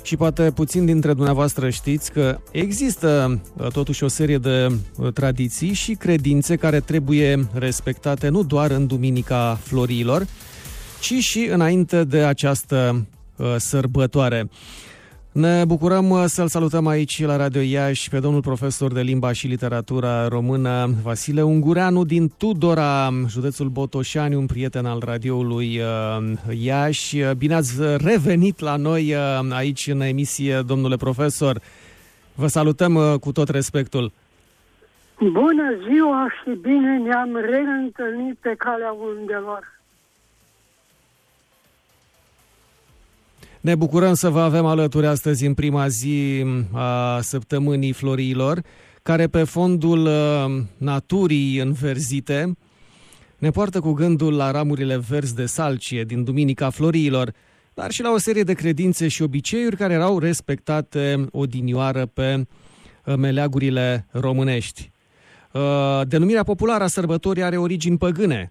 Și poate puțin dintre dumneavoastră știți că există totuși o serie de tradiții și credințe care trebuie respectate nu doar în Duminica Florilor, ci și înainte de această sărbătoare. Ne bucurăm să-l salutăm aici la Radio Iași pe domnul profesor de limba și literatura română Vasile Ungureanu din Tudora, județul Botoșani, un prieten al radioului Iași. Bine ați revenit la noi aici în emisie, domnule profesor. Vă salutăm cu tot respectul. Bună ziua și bine ne-am reîntâlnit pe calea undelor. Ne bucurăm să vă avem alături astăzi în prima zi a săptămânii Florilor, care pe fondul naturii înverzite ne poartă cu gândul la ramurile verzi de salcie din Duminica Florilor, dar și la o serie de credințe și obiceiuri care erau respectate odinioară pe meleagurile românești. Denumirea populară a sărbătorii are origini păgâne.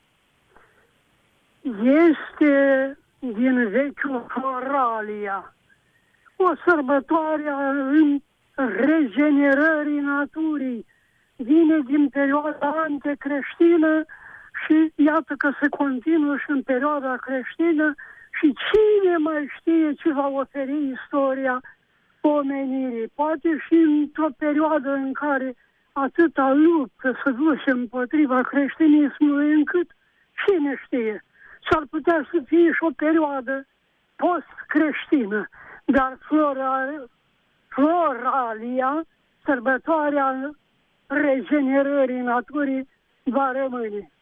Este din vechiul Floralia, o sărbătoare a regenerării naturii. Vine din perioada antecreștină și iată că se continuă și în perioada creștină și cine mai știe ce va oferi istoria omenirii. Poate și într-o perioadă în care atâta luptă să duce împotriva creștinismului încât cine știe. S-ar putea să fie și o perioadă post-creștină, dar Floralia, sărbătoarea regenerării naturii, va rămâne.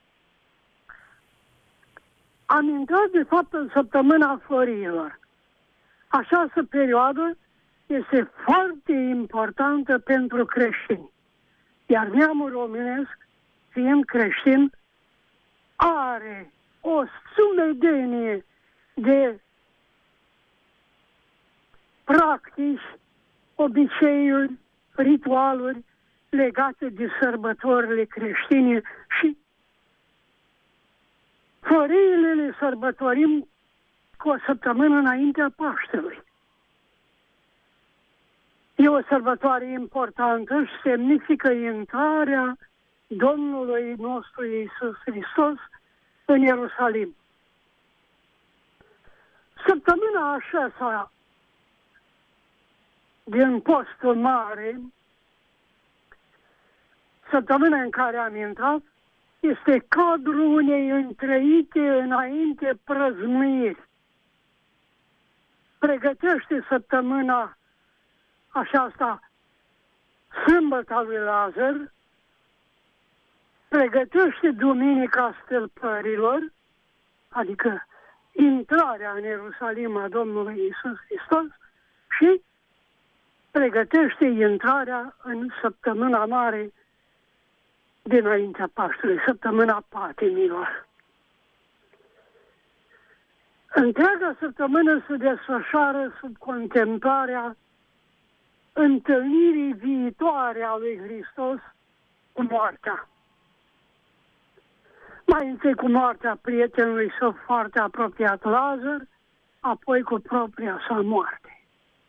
Am intrat, de fapt, în săptămâna Florilor. Această perioadă este foarte importantă pentru creștini. Iar neamul românesc, fiind creștin, are o sumedenie de practici, obiceiuri, ritualuri legate de sărbătorile creștine și Florile le sărbătorim cu o săptămână înaintea Paștelui. E o sărbătoare importantă și semnifică intrarea Domnului nostru Iisus Hristos în Ierusalim. Săptămâna a șasea din Postul Mare, săptămâna în care am intrat, este cadrul unei întrăite înainte prăznuiri. Pregătește săptămâna aceasta sâmbăta lui Lazar, pregătește Duminica Stâlpărilor, adică intrarea în Ierusalim a Domnului Iisus Hristos și pregătește intrarea în săptămâna mare dinaintea Paștelui, săptămâna patimilor. Întreaga săptămână se desfășoară sub contemplarea întâlnirii viitoare a lui Hristos cu moartea. Mai întâi cu moartea prietenului său foarte apropiat Lazar, apoi cu propria sa moarte.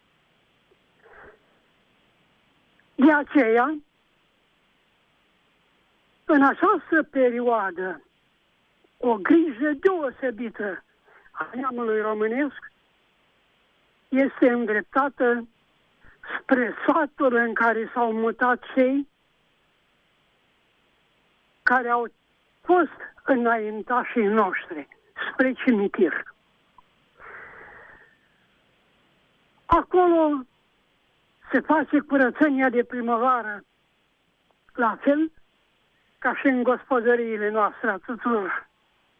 De aceea, în această perioadă, o grijă deosebită a neamului românesc este îndreptată spre satul în care s-au mutat cei care au fost înaintașii noștri, spre cimitir. Acolo se face curățenia de primăvară, la fel ca și în gospodăriile noastre a tuturor.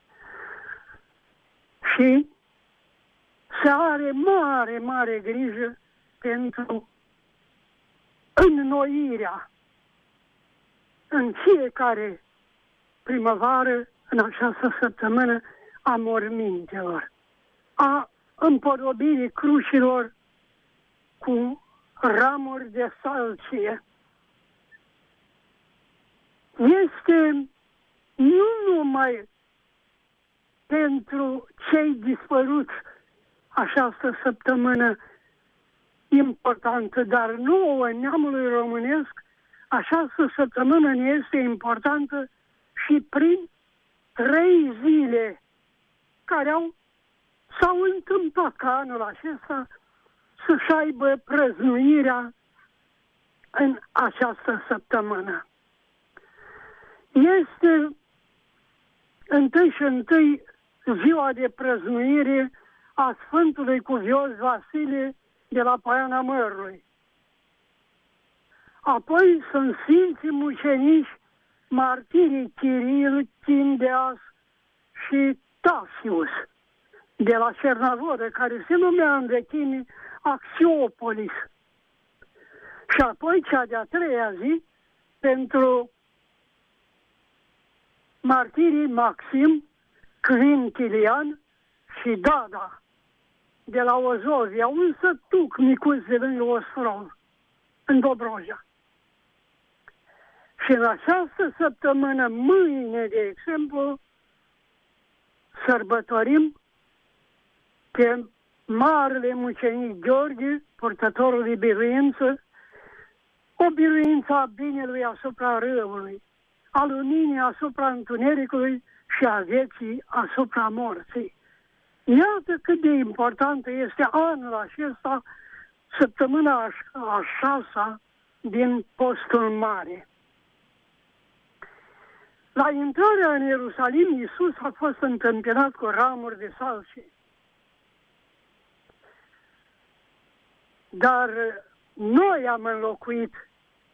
Și se are mare, mare grijă pentru înnoirea în fiecare primăvară, în această săptămână, a mormintelor, a împodobirii crucilor cu ramuri de salcie. Este nu numai pentru cei dispăruți această săptămână importantă, dar nouă neamului românesc, această săptămână ne este importantă și prin 3 zile care s-au întâmplat ca anul acesta să-și aibă prăznuirea în această săptămână. Este întâi și întâi ziua de prăznuire a Sfântului Cuvios Vasile de la Poiana Mărului. Apoi sunt Sfinții Mucenici, martirii Chiril, Chindeas și Tasius de la Cernavodă, care se numea în vechime Axiopolis. Și apoi cea de-a 3-a zi pentru martirii Maxim, Quintilian și Dada de la Ozovia, un sătuc micuț de lângă Ostrov, în Dobrogea. Și în această săptămână, mâine, de exemplu, sărbătorim pe marele mucenic Gheorghe, purtătorul de biruință, o biruință a binelui asupra răului, a luminii asupra întunericului și a vieții asupra morții. Iată cât de importantă este anul acesta, săptămâna a 6-a din Postul Mare. La intrarea în Ierusalim, Iisus a fost întâmpinat cu ramuri de salcie. Dar noi am înlocuit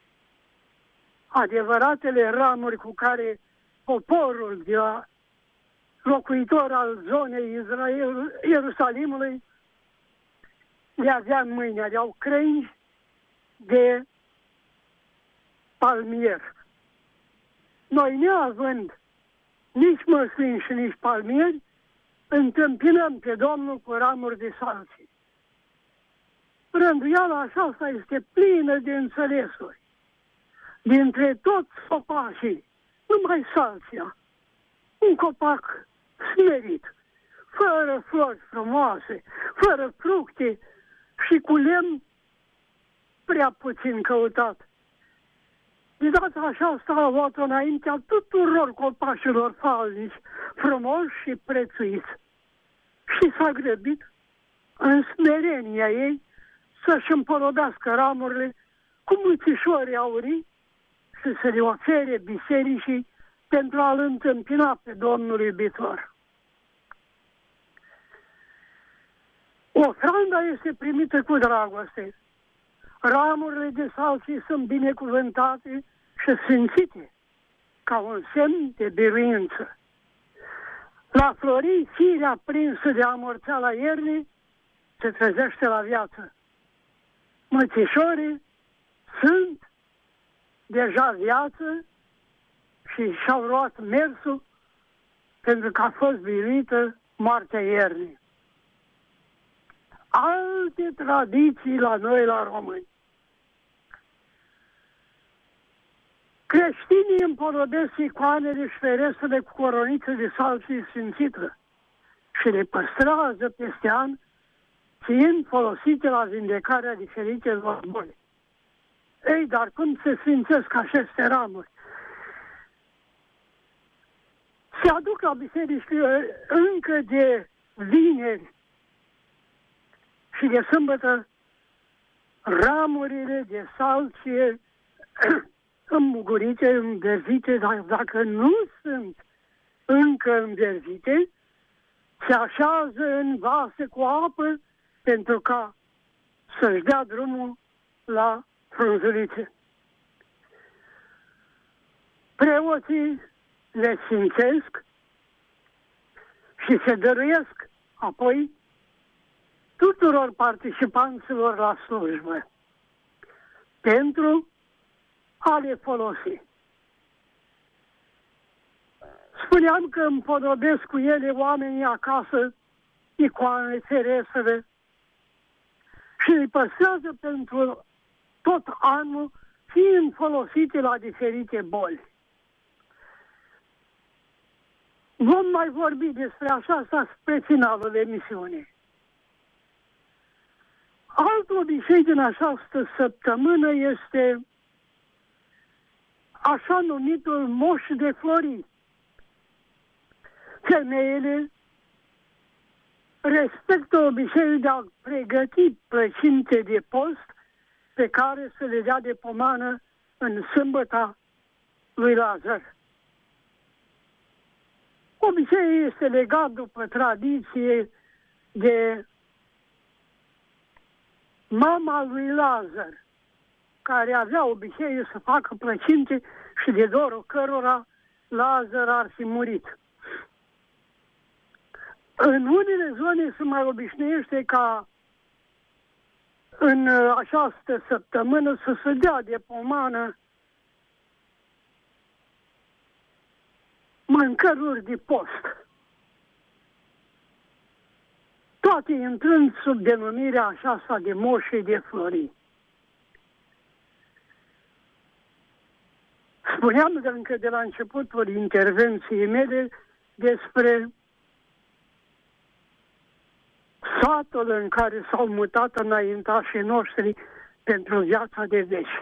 adevăratele ramuri cu care poporul de la locuitor al zonei Ierusalimului le avea în mâini, aveau crengi de palmier. Noi, neavând nici măslini și nici palmieri, întâmpinăm pe Domnul cu ramuri de salcie. Rânduiala aceasta este plină de înțelesuri. Dintre toți copacii, numai salcia, un copac smerit, fără flori frumoase, fără fructe și cu lemn prea puțin căutat. De data aceasta a luat înaintea tuturor copașilor falnici, frumoși și prețuiți. Și s-a grăbit în smerenia ei să-și împolodească ramurile cu mulțișori aurii și să le ofere bisericii pentru a-L întâmpina pe Domnul iubitor. Ofranda este primită cu dragoste. Ramurile de salcie sunt binecuvântate și sfințite ca un semn de biruință. La florii, firea prinsă de amorțeala iernii se trezește la viață. Mățișorii sunt deja viață și și-au luat mersul pentru că a fost biruită moartea iernii. Alte tradiții la noi, la români. Creștinii împodobesc icoanele și ferestrele cu coroniță de salcie sfințită și le păstrează peste an, fiind folosite la vindecarea diferitelor boli. Ei, dar cum se sfințesc aceste ramuri? Se aduc la biserici încă de vineri și de sâmbătă ramurile de salcie îmbugurite, înverzite, dar dacă nu sunt încă înverzite, se așează în vase cu apă pentru ca să-și dea drumul la frunzulițe. Preoții le sfințesc și se dăruiesc apoi tuturor participanților la slujbă pentru a le folosi. Spuneam că împodobesc cu ele oamenii acasă icoanele, ferestrele și îi păstrează pentru tot anul, fiind folosite la diferite boli. Vom mai vorbi despre aceasta spre finalul emisiunii. Alt obicei din această săptămână este așa numitul moș de flori. Femeile respectă obiceiul de a pregăti plăcinte de post pe care să le dea de pomană în sâmbăta lui Lazar. Obiceiul este legat după tradiție de mama lui Lazar, care avea obiceiul să facă plăcinte și de dorul cărora Lazar ar fi murit. În unele zone se mai obișnuiește ca în această săptămână să se dea de pomană mâncăruri de post. Toate intrând sub denumirea aceasta de moșe de flori. Spuneam încă de la începutul intervenției mele despre satul în care s-au mutat înaintașii noștri pentru viața de veci.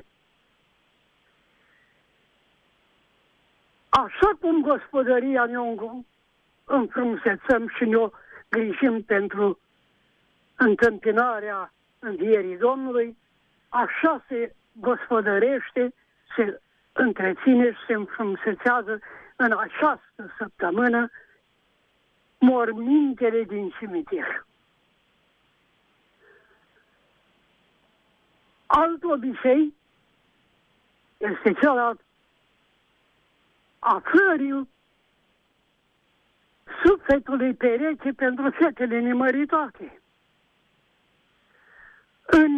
Așa cum gospodăria ne-o înfrumusețăm și ne-o grijim pentru întâmpinarea învierii Domnului, așa se gospodărește, se întreține și se înfrumusețează în această săptămână mormintele din cimitir. Alt obicei este cel al aflării sufletului pereche pentru fetele nemăritate. În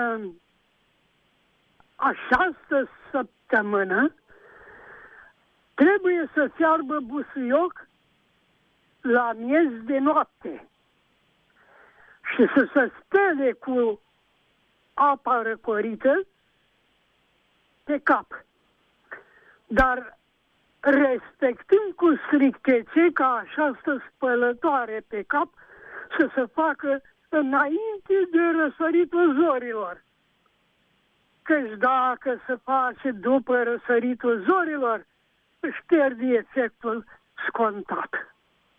această săptămână trebuie să fiarbă busuioc la miez de noapte și să se spele cu apa răcorită pe cap. Dar respectând cu strictețe ca această spălătoare pe cap să se facă înainte de răsăritul zorilor. Căci dacă se face după răsăritul zorilor, își pierde efectul scontat.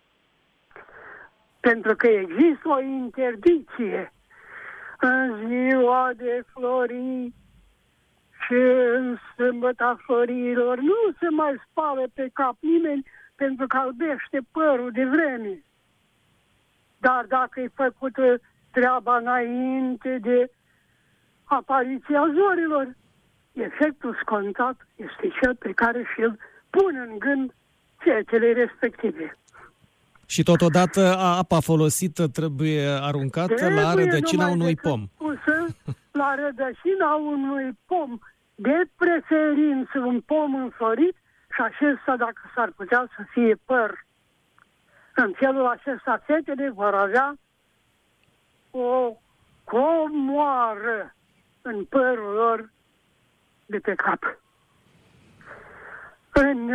Pentru că există o interdicție în ziua de flori și în sâmbăta florilor. Nu se mai spală pe cap nimeni pentru că albește părul de vreme. Dar dacă e făcută treaba înainte de apariția zorilor, efectul scontat este cel pe care și-l pun în gând fetele respective. Și totodată apa folosită trebuie aruncată la rădăcina unui pom. Pusă la rădăcina unui pom, de preferință un pom înflorit și acesta, dacă s-ar putea, să fie păr. În felul acesta fetele vor avea o comoară în părul lor de pe cap. În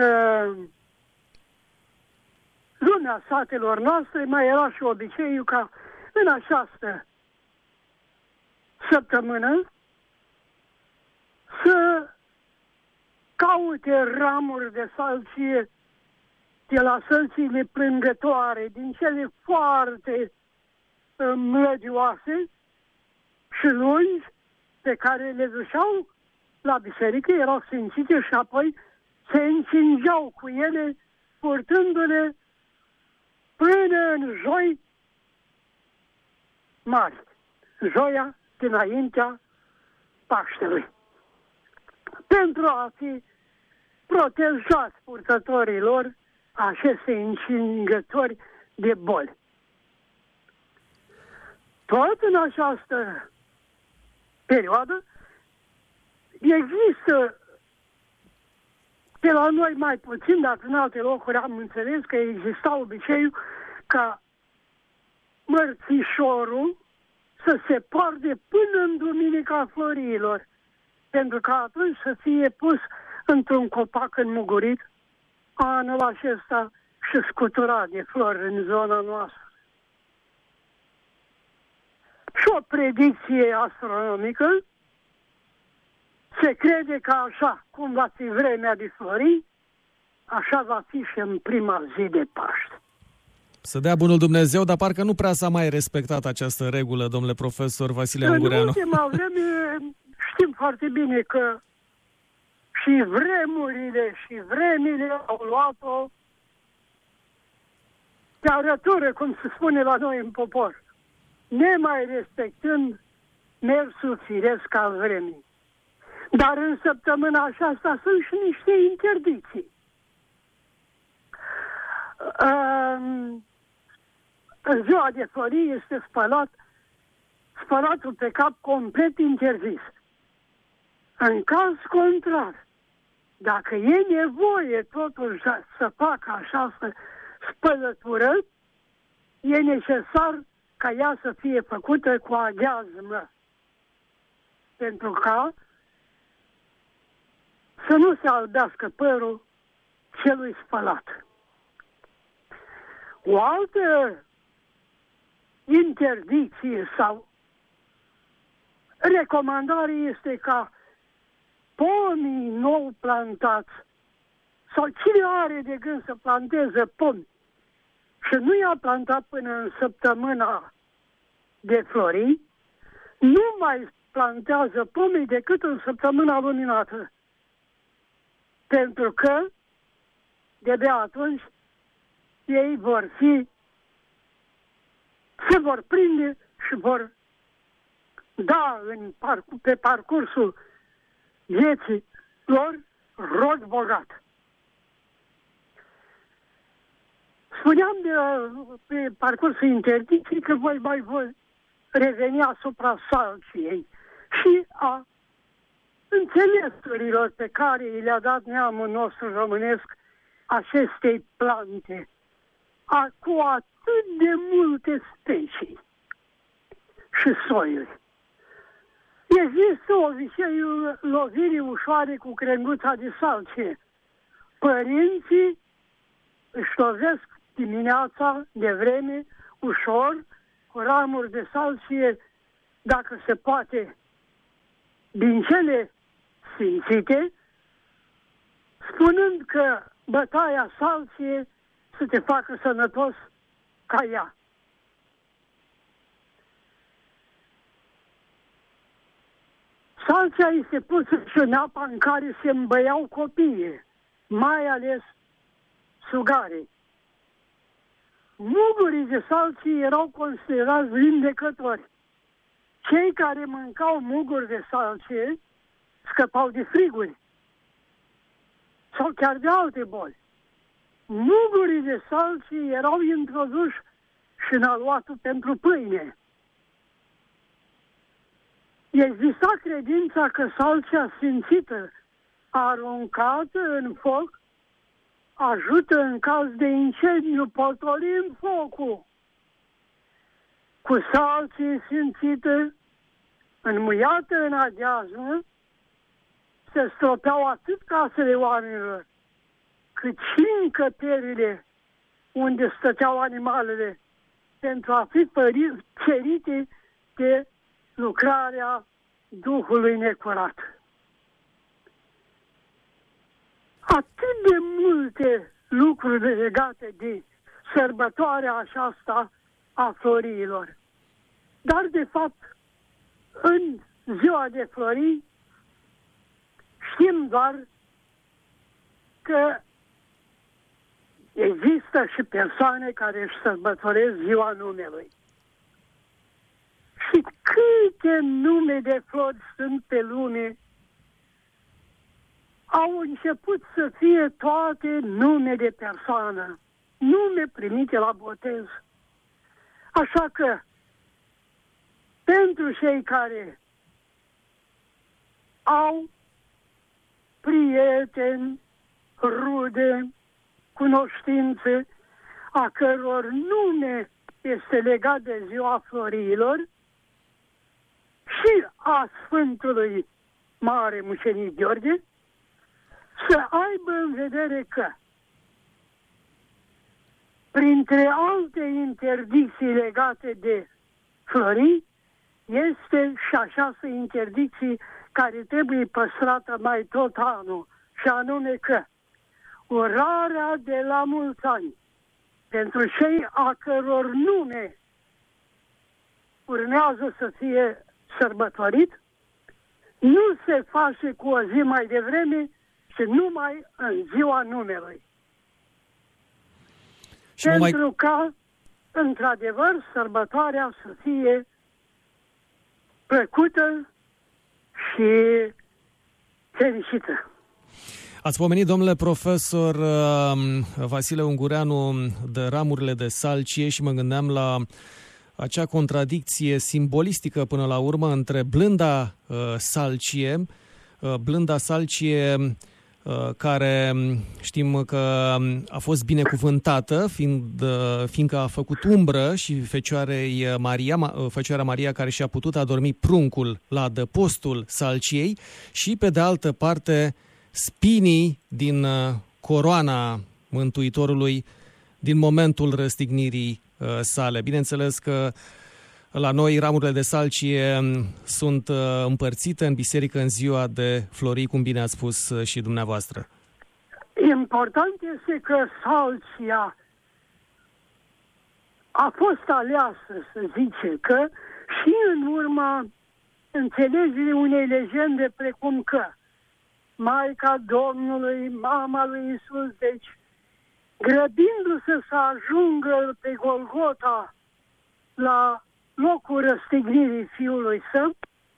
lumea satelor noastre mai era și obiceiul ca în această săptămână să caute ramuri de salcie de la sălțile plângătoare, din cele foarte mlădioase și lungi, pe care le duceau la biserică, erau sfințite și apoi se încingeau cu ele, purtându-le până în joi mari, joia dinaintea Paștelui. Pentru a fi protejați purtătorii lor aceste încingători de boli. Tot în această perioadă există, pe la noi mai puțin, dar în alte locuri am înțeles că exista obiceiul ca mărțișorul să se poarte până în Duminica Florilor, pentru că atunci să fie pus într-un copac înmugurit anul acesta și scuturat de flori în zona noastră. și o predicție astronomică. Se crede că așa cum va fi vremea de flori, așa va fi și în prima zi de Paște. Să dea bunul Dumnezeu, dar parcă nu prea s-a mai respectat această regulă, domnule profesor Vasile Ungureanu. În ultima vreme știm foarte bine că și vremurile și vremile au luat-o pe arătură, cum se spune la noi în popor, nemai respectând mersul firesc al vremii. Dar în săptămâna aceasta sunt și niște interdicții. În ziua de florie este spălatul pe cap complet interzis. În caz contrar, dacă e nevoie totuși să facă această spălătură, e necesar ca ea să fie făcută cu aghiazmă. Pentru ca să nu se albească părul celui spălat. O altă interdicție sau recomandare este ca pomii nou plantați sau cine are de gând să planteze pomi și nu i-a plantat până în săptămâna de flori, nu mai plantează pomii decât în săptămâna luminată. Pentru că de-abia atunci ei se vor prinde și vor da pe parcursul vieții lor rod bogat. Spuneam pe parcursul interdicției că voi reveni asupra salciei și a înțelesurilor pe care le-a dat neamul nostru românesc acestei plante, cu atât de multe specii și soiuri. Există obiceiul lovirii ușoare cu crenguța de salcie. Părinții își lovesc dimineața de vreme, ușor, cu ramuri de salcie, dacă se poate, din cele sfințite, spunând că bătaia salcie să te facă sănătos ca ea. Salcia este pusă și în apa în care se îmbăiau copiii, mai ales sugare. Mugurii de salcie erau considerați vindecători. Cei care mâncau muguri de salcie scăpau de friguri sau chiar de alte boli. Mugurii de salcie erau introduși și în aluatul pentru pâine. Exista credința că salcia sfințită, aruncată în foc, ajută în caz de incendiu, potolind focul. Cu salcie sfințită, înmuiată în aghiazmă, se stropeau atât casele oamenilor, cât și încăperile unde stăteau animalele, pentru a fi cerite de lucrarea Duhului necurat. Atât de multe lucruri legate de sărbătoarea aceasta a florilor. Dar, de fapt, în ziua de flori, știm doar că există și persoane care își sărbătoresc ziua numelui. Și câte nume de flori sunt pe lume, au început să fie toate nume de persoană, nume primite la botez. Așa că, pentru cei care au prieteni, rude, cunoștințe, a căror nume este legat de ziua florilor, și a Sfântului Mare Mucenic Gheorghe, să aibă în vedere că, printre alte interdicții legate de flori, este și această interdicție care trebuie păstrată mai tot anul, și anume că urarea de la mulți ani pentru cei a căror nume urmează să fie sărbătorit nu se face cu o zi mai devreme, ci numai în ziua numelui. Și pentru ca, într-adevăr, sărbătoarea să fie plăcută și fericită. Ați pomenit, domnule profesor Vasile Ungureanu, de ramurile de salcie și mă gândeam la acea contradicție simbolistică până la urmă între blânda salcie care știm că a fost binecuvântată, fiindcă a făcut umbră și Fecioara Maria care și-a putut adormi pruncul la adăpostul salciei, și pe de altă parte spinii din coroana Mântuitorului din momentul răstignirii sale. Bineînțeles că la noi ramurile de salcie sunt împărțite în biserică în ziua de Florii, cum bine ați spus și dumneavoastră. Important este că salcia a fost aleasă, să zice, că și în urma înțelegerii unei legende precum că Maica Domnului, mama lui Iisus, deci grăbindu-se să ajungă pe Golgota la locul răstignirii fiului său,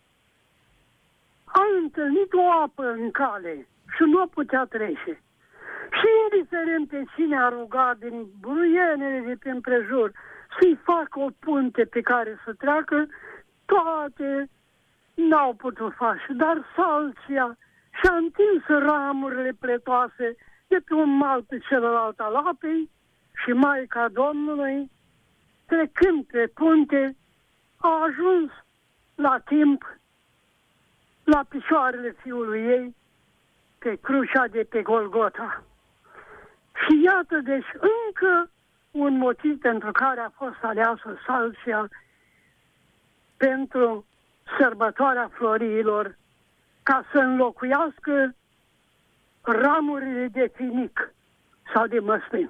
a întâlnit o apă în cale și nu o putea trece. Și indiferent pe cine a rugat din bruienele de pe împrejur să-i facă o punte pe care să treacă, toate n-au putut face. Dar salcia și-a întins ramurile pletoase de pe un mal pe celălalt al apei și Maica Domnului, trecând pe punte, a ajuns la timp la picioarele fiului ei pe crucea de pe Golgota. Și iată, deci, încă un motiv pentru care a fost aleasă salcia pentru sărbătoarea Floriilor, ca să înlocuiască ramurile de finic sau de măslin.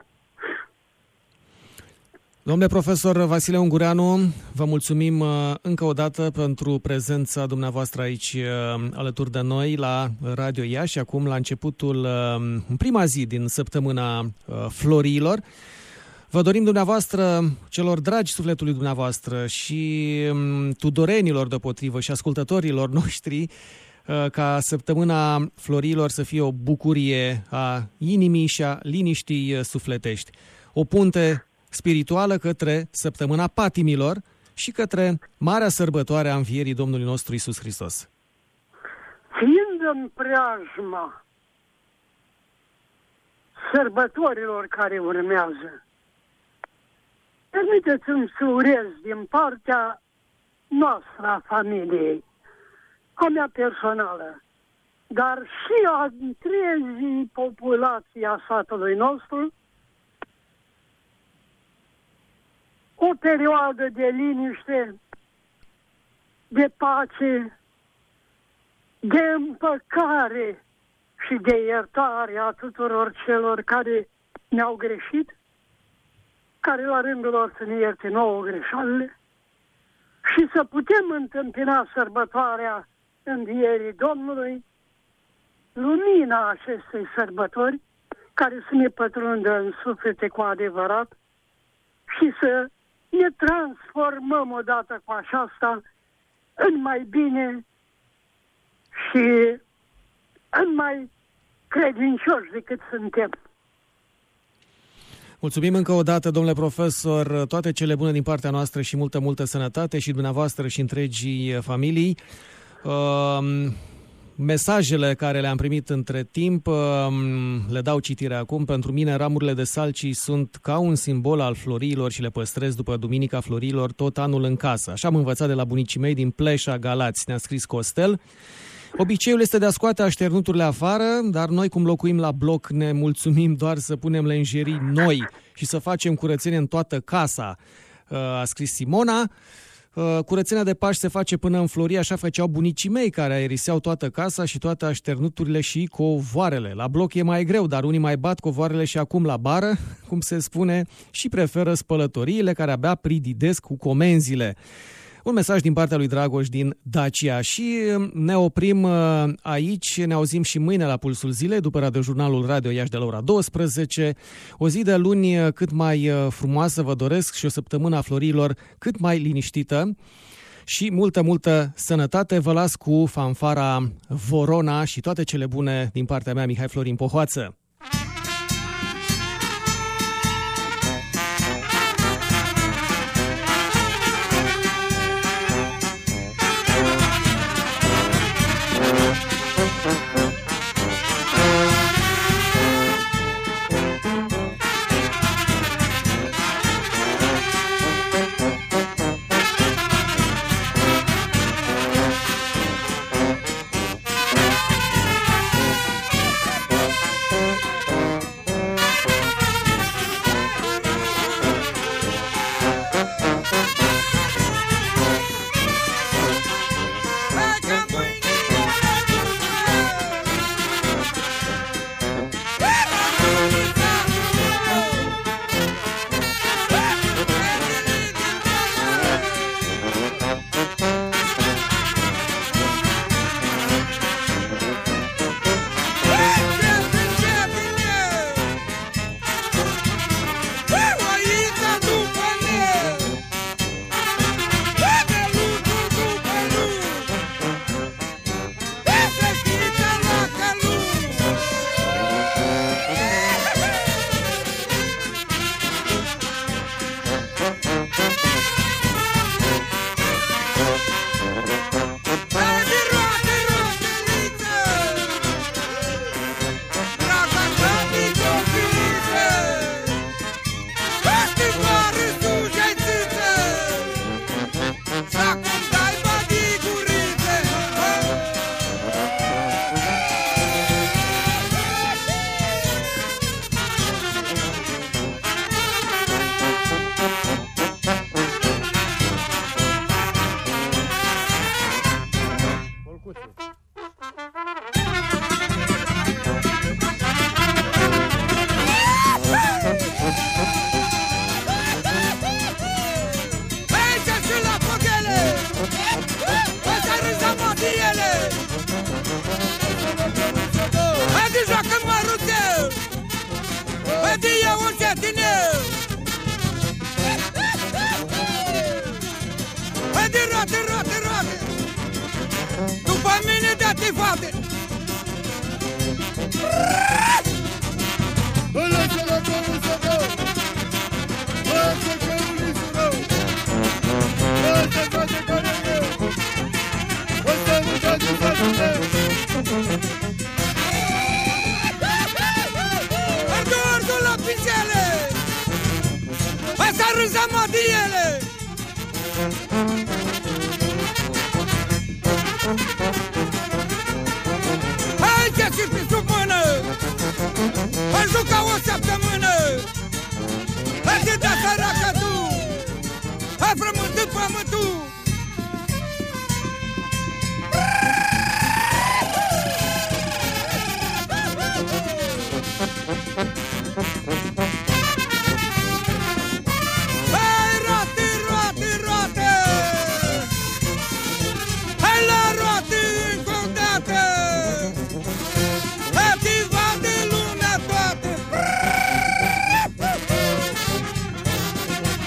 Domnule profesor Vasile Ungureanu, vă mulțumim încă o dată pentru prezența dumneavoastră aici alături de noi la Radio Iași, acum la începutul, în prima zi din săptămâna Florilor. Vă dorim dumneavoastră, celor dragi sufletului dumneavoastră și tudorenilor deopotrivă și ascultătorilor noștri, ca săptămâna Florilor să fie o bucurie a inimii și a liniștii sufletești. O punte spirituală către săptămâna patimilor și către marea sărbătoare a învierii Domnului nostru Iisus Hristos. Fiind în preajma sărbătorilor care urmează, permiteți-mi să urez din partea noastră a familiei, a mea personală, dar și a întregii populații a satului nostru, o perioadă de liniște, de pace, de împăcare și de iertare a tuturor celor care ne-au greșit, care la rândul lor să ne ierte nouă greșalele, și să putem întâmpina sărbătoarea învierii Domnului, lumina acestei sărbători, care să ne pătrundă în suflete cu adevărat și să ne transformăm odată cu aceasta în mai bine și în mai credincioși decât suntem. Mulțumim încă o dată, domnule profesor, toate cele bune din partea noastră și multă sănătate și dumneavoastră și întregii familii. Mesajele care le-am primit între timp le dau citire acum. Pentru mine, ramurile de salcii sunt ca un simbol al Floriilor și le păstrez după Duminica Florilor tot anul în casă. Așa am învățat de la bunicii mei din Pleșa, Galați, ne-a scris Costel. Obiceiul este de a scoate așternuturile afară, dar noi, cum locuim la bloc, ne mulțumim doar să punem lenjerii noi și să facem curățenie în toată casa, a scris Simona. Curățenia de Paști se face până în Florie, așa făceau bunicii mei care aeriseau toată casa și toate așternuturile și covoarele. La bloc e mai greu, dar unii mai bat covoarele și acum la bară, cum se spune, și preferă spălătoriile care abia prididesc cu comenzile. Un mesaj din partea lui Dragoș din Dacia și ne oprim aici, ne auzim și mâine la Pulsul Zilei, după radiojurnalul Radio Iași de la ora 12. O zi de luni cât mai frumoasă vă doresc și o săptămână a florilor cât mai liniștită și multă sănătate. Vă las cu fanfara Vorona și toate cele bune din partea mea, Mihai Florin Pohoață. După mine dă-te fate! Lăsă-l acolo să dă! Lăsă că ulisul rău! Lăsă toate care eu! O să nu dați față meu! Ardu la pințele! Asta râza madiele! Hai ce-ți pe sub mână! Hai juca o săptămână! Hai te da săracă tu! Hai frământând pământul! Hai roate, roate, roate! Hai la roate încă o dată! Activa de lumea toată!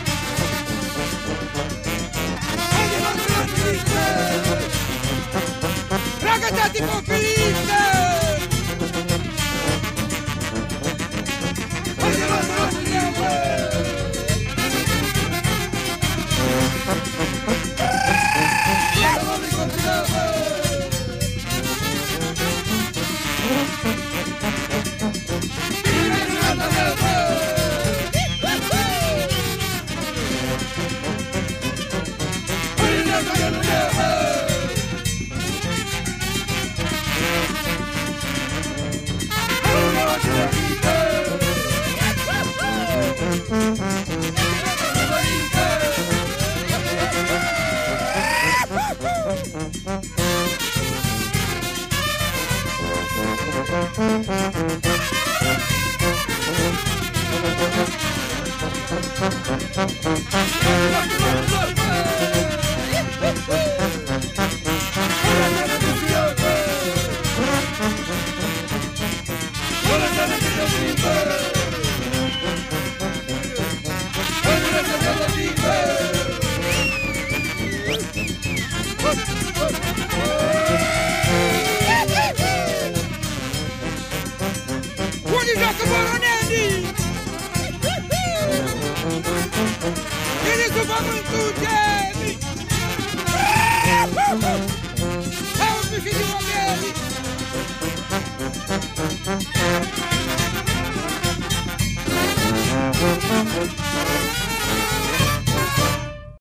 Unde joacă Boronelii? Ele sub pământul